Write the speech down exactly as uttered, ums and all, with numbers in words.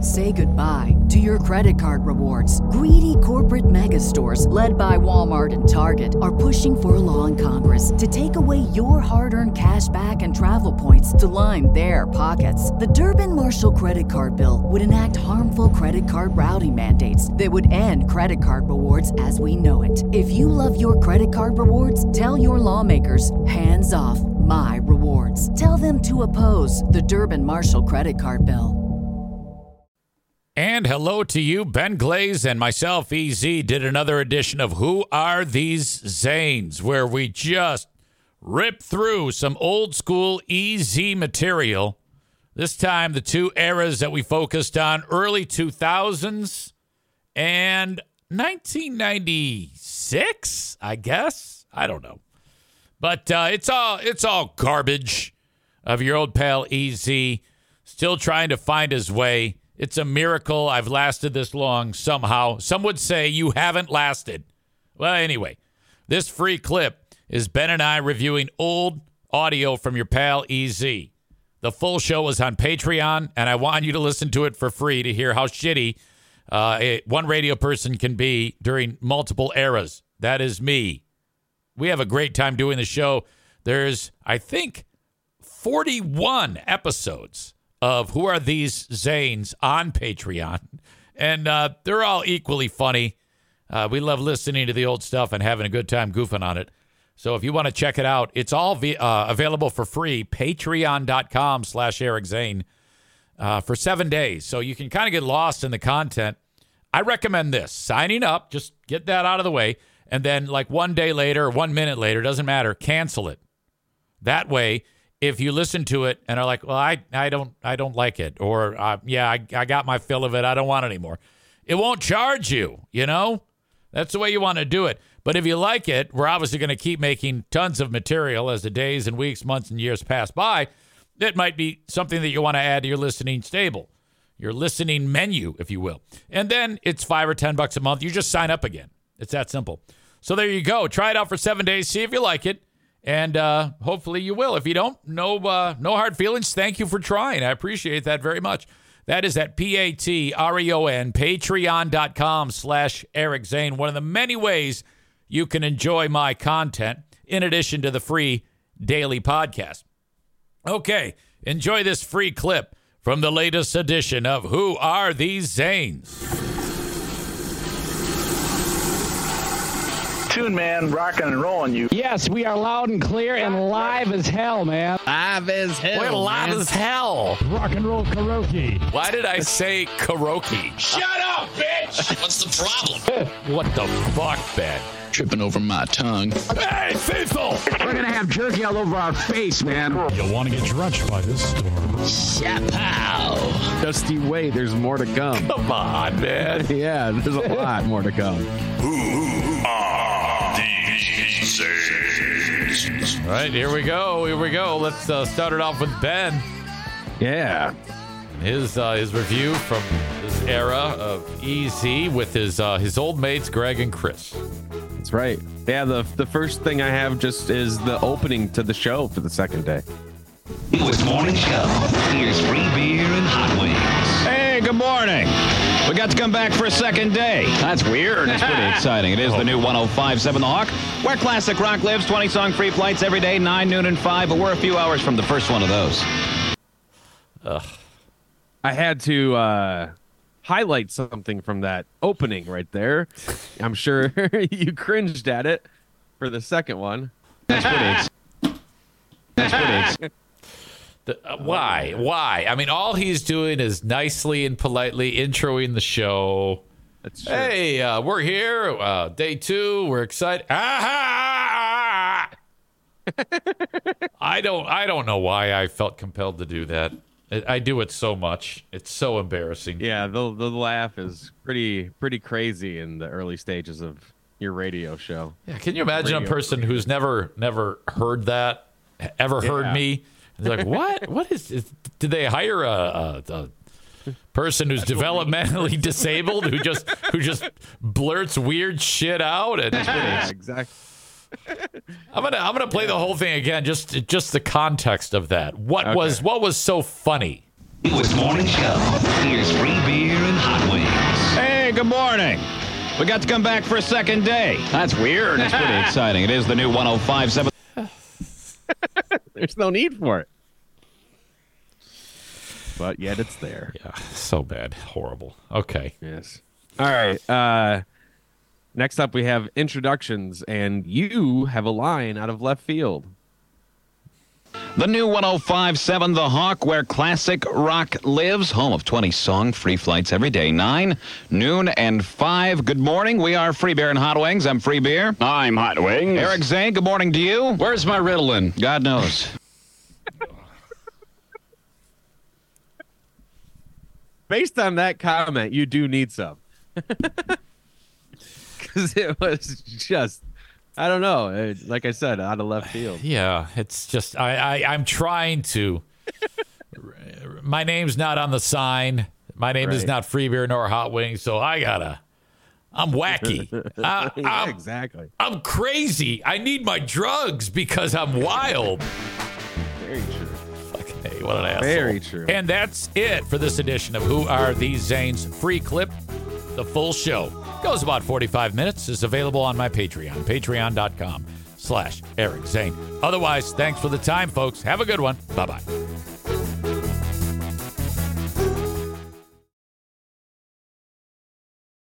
Say goodbye to your credit card rewards. Greedy corporate mega stores, led by Walmart and Target, are pushing for a law in Congress to take away your hard-earned cash back and travel points to line their pockets. The Durbin-Marshall credit card bill would enact harmful credit card routing mandates that would end credit card rewards as we know it. If you love your credit card rewards, tell your lawmakers, hands off my rewards. Tell them to oppose the Durbin-Marshall credit card bill. And hello to you. Ben Glaze and myself, E Z, did another edition of Who Are These Zanes, where we just rip through some old school E Z material. This time, the two eras that we focused on, early two thousands and nineteen ninety-six, I guess. I don't know. But uh, it's all it's all garbage of your old pal E Z, still trying to find his way. It's a miracle I've lasted this long somehow. Some would say you haven't lasted. Well, anyway, this free clip is Ben and I reviewing old audio from your pal E Z. The full show is on Patreon, and I want you to listen to it for free to hear how shitty uh, a, one radio person can be during multiple eras. That is me. We have a great time doing the show. There's, I think, forty-one episodes of Who Are These Zanes on Patreon. And uh, they're all equally funny. Uh, we love listening to the old stuff and having a good time goofing on it. So if you want to check it out, it's all v- uh, available for free. Patreon.com slash Eric Zane uh, for seven days. So you can kind of get lost in the content. I recommend this. Signing up, just get that out of the way. And then like one day later, one minute later, doesn't matter, cancel it. That way, if you listen to it and are like, well, I, I don't I don't like it, or uh, yeah, I, I got my fill of it, I don't want it anymore, it won't charge you, you know? That's the way you want to do it. But if you like it, we're obviously going to keep making tons of material as the days and weeks, months, and years pass by. That might be something that you want to add to your listening stable, your listening menu, if you will. And then it's five or ten bucks a month. You just sign up again. It's that simple. So there you go. Try it out for seven days. See if you like it. And uh, hopefully you will. If you don't, no uh, no hard feelings. Thank you for trying. I appreciate that very much. That is at P-A-T-R-E-O-N, patreon.com slash Eric Zane. One of the many ways you can enjoy my content in addition to the free daily podcast. Okay, enjoy this free clip from the latest edition of Who Are These Zanes? Tune man, rocking and rolling you. Yes, we are loud and clear and live as hell, man. Live as hell. We're live man. as hell. Rock and roll karaoke. Why did I say karaoke? Shut up, bitch! What's the problem? What the fuck, Ben? Tripping over my tongue. Hey, Cecil! We're gonna have jerky all over our face, man. You'll want to get drenched by this storm. Chapow. Dusty way, there's more to come. Come on, man. Yeah, there's a lot more to come. Who are these Zanes? All right, here we go. Here we go. Let's uh, start it off with Ben. Yeah. His uh, his review from this era of E Z with his uh, his old mates Greg and Chris. That's right. Yeah, the the first thing I have just is the opening to the show for the second day. It's morning show. Here's free beer and hot wings. Hey, good morning. We got to come back for a second day. That's weird. It's pretty exciting. It is the new one oh five point seven The Hawk, where classic rock lives. twenty song free flights every day, nine, noon, and five. But we're a few hours from the first one of those. Ugh. I had to uh, highlight something from that opening right there. I'm sure you cringed at it for the second one. That's pretty ex- That's pretty ex- The, uh, why? Why? I mean, all he's doing is nicely and politely introing the show. That's true. Hey, uh, we're here. Uh, day two. We're excited. Ah! I don't. I don't know why I felt compelled to do that. I, I do it so much. It's so embarrassing. Yeah, the the laugh is pretty pretty crazy in the early stages of your radio show. Yeah. Can you imagine Radio a person who's never never heard that, ever heard Yeah. me? They're like, what? What is, is? Did they hire a, a, a person who's developmentally disabled who just who just blurts weird shit out? And Yeah, exactly. I'm gonna I'm gonna play the whole thing again, just just the context of that. What Okay. was what was so funny? Newest morning show. Here's free beer and hot wings. Hey, good morning. We got to come back for a second day. That's weird. It's pretty exciting. It is the new one oh five point seven. There's no need for it. But yet it's there. Yeah, so bad. Horrible. Okay. Yes. All right. Uh, next up, we have introductions, and you have a line out of left field. The new one oh five point seven The Hawk, where classic rock lives. Home of twenty song free flights every day, nine, noon, and five. Good morning. We are Free Beer and Hot Wings. I'm Free Beer. I'm Hot Wings. Eric Zane, good morning to you. Where's my Ritalin? God knows. Based on that comment, you do need some. Because it was just, I don't know. It, like I said, out of left field. Yeah, it's just I, I I'm trying to. My name's not on the sign. My name is Right. not Free Beer nor Hot Wings, so I gotta. I'm wacky. I, Yeah, I'm, exactly. I'm crazy. I need my drugs because I'm wild. Very true. Hey, what an asshole. Very true. And that's it for this edition of Who Are These Zanes? Free clip. The full show goes about forty-five minutes. Is available on my Patreon, patreon.com slash Eric Zane. Otherwise, thanks for the time, folks. Have a good one. Bye-bye.